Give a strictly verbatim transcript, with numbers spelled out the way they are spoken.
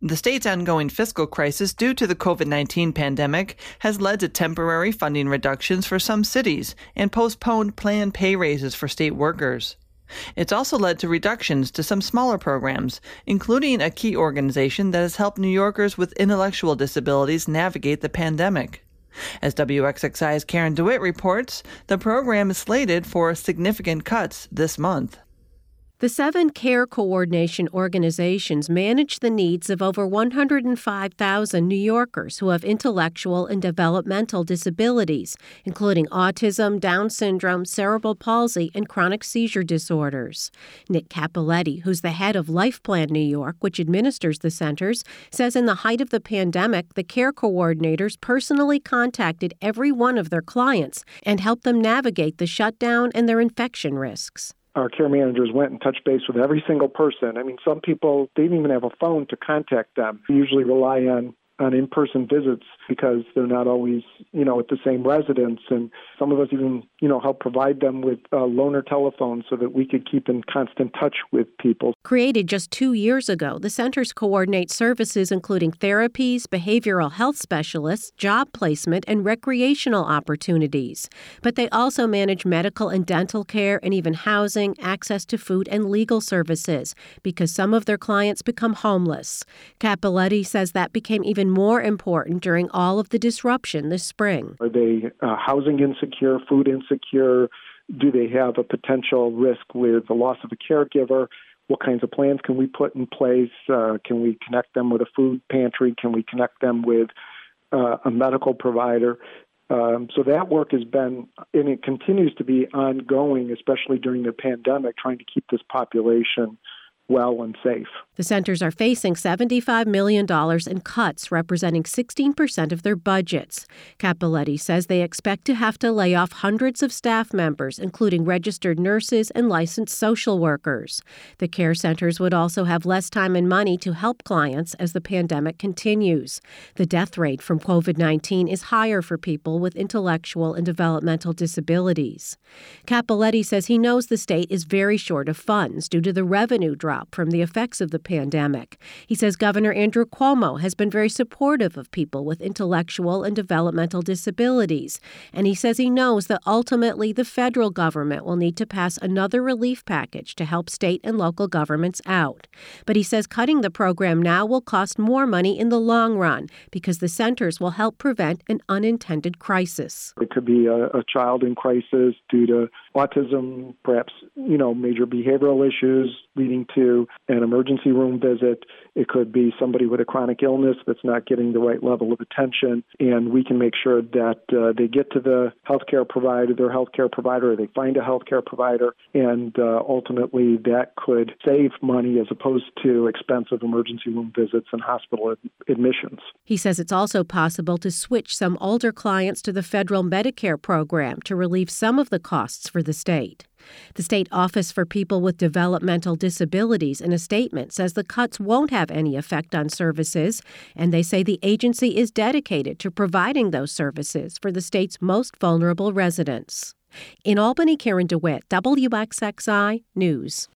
The state's ongoing fiscal crisis due to the covid nineteen pandemic has led to temporary funding reductions for some cities and postponed planned pay raises for state workers. It's also led to reductions to some smaller programs, including a key organization that has helped New Yorkers with intellectual disabilities navigate the pandemic. As W X X I's Karen DeWitt reports, the program is slated for significant cuts this month. The seven care coordination organizations manage the needs of over one hundred five thousand New Yorkers who have intellectual and developmental disabilities, including autism, Down syndrome, cerebral palsy, and chronic seizure disorders. Nick Capoletti, who's the head of Life Plan New York, which administers the centers, says in the height of the pandemic, the care coordinators personally contacted every one of their clients and helped them navigate the shutdown and their infection risks. Our care managers went and touched base with every single person. I mean, some people, they didn't even have a phone to contact them. We usually rely on, on in-person visits because they're not always, you know, at the same residence. And some of us even, you know, help provide them with uh, loaner telephones so that we could keep in constant touch with people. Created just two years ago, the centers coordinate services including therapies, behavioral health specialists, job placement, and recreational opportunities. But they also manage medical and dental care and even housing, access to food, and legal services because some of their clients become homeless. Capoletti says that became even more important during all of the disruption this spring. Are they uh, housing insecure, food insecure? Do they have a potential risk with the loss of a caregiver? What kinds of plans can we put in place? Uh, can we connect them with a food pantry? Can we connect them with uh, a medical provider? Um, so that work has been, and it continues to be ongoing, especially during the pandemic, trying to keep this population well and safe. The centers are facing seventy-five million dollars in cuts, representing sixteen percent of their budgets. Capoletti says they expect to have to lay off hundreds of staff members, including registered nurses and licensed social workers. The care centers would also have less time and money to help clients as the pandemic continues. The death rate from covid nineteen is higher for people with intellectual and developmental disabilities. Capoletti says he knows the state is very short of funds due to the revenue drop from the effects of the pandemic. He says Governor Andrew Cuomo has been very supportive of people with intellectual and developmental disabilities, and he says he knows that ultimately the federal government will need to pass another relief package to help state and local governments out. But he says cutting the program now will cost more money in the long run because the centers will help prevent an unintended crisis. It could be a, a child in crisis due to autism, perhaps, you know, major behavioral issues leading to an emergency room visit. It could be somebody with a chronic illness that's not getting the right level of attention, and we can make sure that uh, they get to the healthcare provider, their healthcare provider, or they find a healthcare provider, and uh, ultimately that could save money as opposed to expensive emergency room visits and hospital ad- admissions. He says it's also possible to switch some older clients to the federal Medicare program to relieve some of the costs for the state. The State Office for People with Developmental Disabilities in a statement says the cuts won't have any effect on services, and they say the agency is dedicated to providing those services for the state's most vulnerable residents. In Albany, Karen DeWitt, W X X I News.